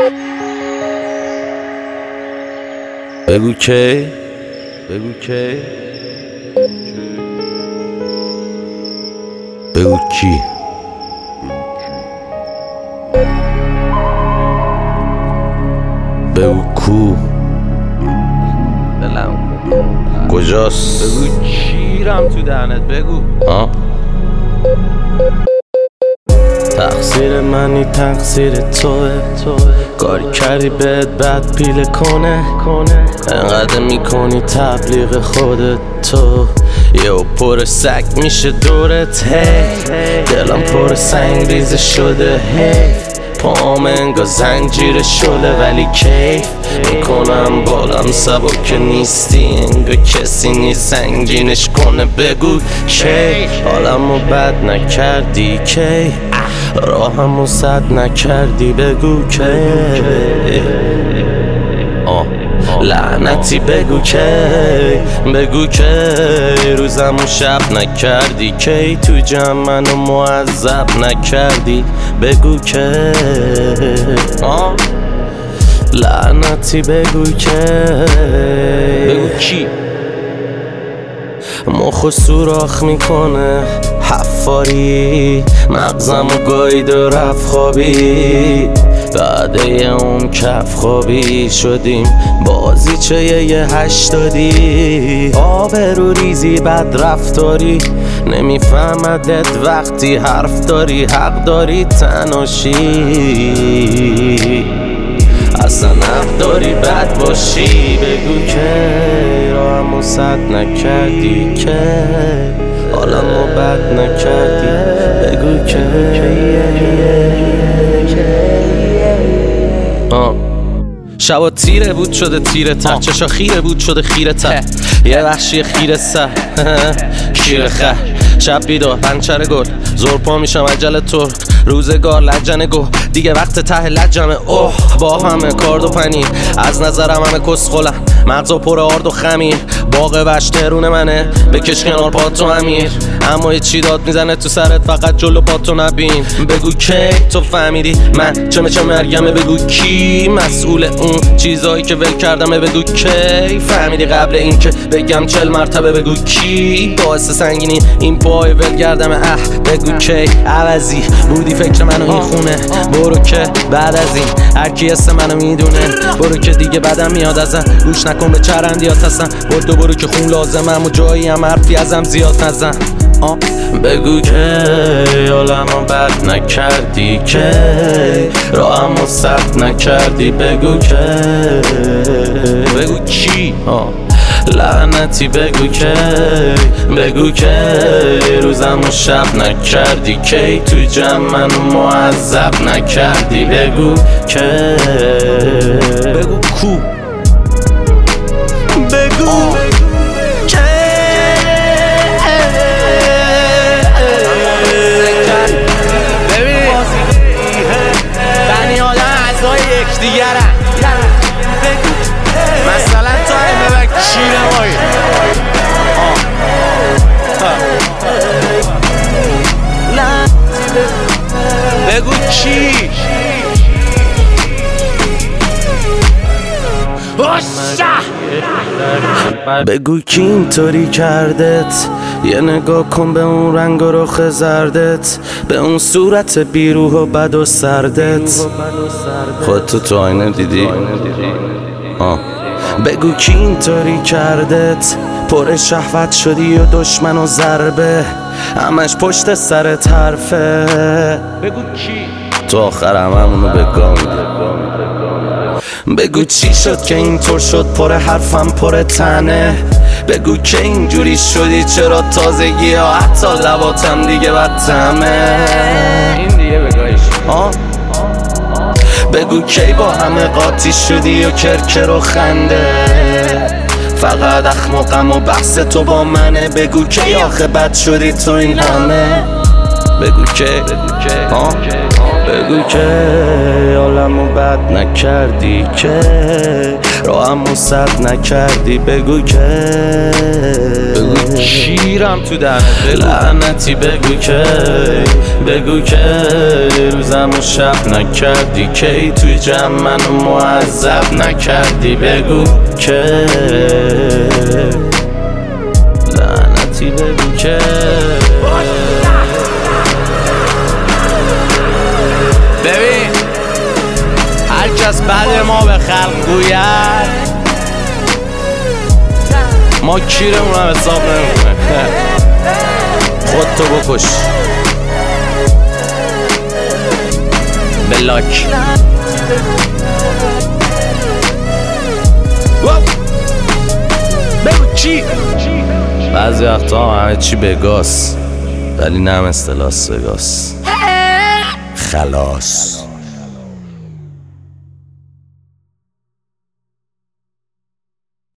بگو کی، بگو کی، بگو کی، بگو کو، دلم کن کجاست؟ بگو کیرم تو دهنت بگو تقصیر منی تقصیر توه کاری کردی بهت بد پیله کنه انقدر میکنی تبلیغ خودت تو یه پر سگ میشه دورت هی دلم پر سنگ ریزه شده هی پام انگار زنجیر شله ولی کیف میکنم بالم سبک نیستی انگار کسی نیست سنگینش کنه بگو کی حالمو بد نکردی کی راهمو سد نکردی بگو کی لعنتی بگو کی بگو کی روزمو شب نکردی کی تو جمع منو معذب نکردی بگو کی لعنتی بگو کی بگو کی مخو سوراخ میکنه حفاری مغزمو گاید و رفت خوابی بعد اون کف خوابی شدیم بازی چه یه 80 آبرو ریزی بد رفتاری نمیفهمدت وقتی حرف داری حق داری تناشی اصلا حق داری بد باشی بگو که راهمو سد نکردی که حالمو بد نکردی بگو که شبا تیره بود شده تیره تر چشا خیره بود شده خیره تر یه وحشی خیره سر شیر خر شب بیدار پنچر گل زور پا میشم عجل تر روزگار لجنه گو دیگه وقت ته لجمه اوه با همه کارد و پنیر از نظرم همه کسخلن مغزا پر آرد و خمیر باغ وش ترون منه بکش کنار پاتو امیر اما یه چی داد میزنه تو سرت فقط جلو پاتو نبین بگو کی تو فهمیدی من چه مرگمه بگو کی مسئول اون چیزایی که ول کردمه بگو کی فهمیدی قبل این که بگم 40 مرتبه بگو کی باعث سنگینی این پای ول کردمه بگو کی عوضی بودی فکر منو این خونه برو که بعد از این هر کی اسم منو میدونه برو که دیگه بدم میاد ازم گوش نکن به چرندیات هستم برو که خون لازمم و جایی هم حرفی ازم زیاد نزن بگو که حالمو بد نکردی که راهمو سد نکردی بگو که بگو کی لعنتی بگو که بگو که روزمو شب نکردی کی تو جمع منو معذب نکردی بگو که بگو کو بگو دیگرن مثلا تا همه کیره مایی بگو کی بگو کی اینطوری کردت یه نگاه کن به اون رنگ و رخ زردت به اون صورت بیروح و بد و سردت خودتو تو آینه دیدی؟ بگو کی اینطوری کردت پر شهوت شدی و دشمن و ضربه همش پشت سرت حرفه بگو کی تو آخر همونو به گام بگو چی شد که اینطور شد پر حرفم پر تنه بگو که اینجوری شدی چرا تازگی ها حتی لباتم دیگه بدتمه این دیگه بگایش بگو کی با همه قاطی شدی و کرکر و خنده فقط اخمقم و بحث تو با منه بگو کی آخه بد شدی تو این همه بگو که بگو که حالمو بد نکردی که راهمو سد نکردی بگو که بگو شیرم تو دهنت لعنتی بگو که روزمو شب نکردی که توی جمع منو معذب نکردی بگو که لعنتی بگو که ببین هر کس بعد ما به خلق گوید ما کیرمون هم حساب نمیکنه خودتو بکش بلاک بگو چی؟ بعضی وقتا همه چی بگاس ولی نه مثل لاس وگاس خلاص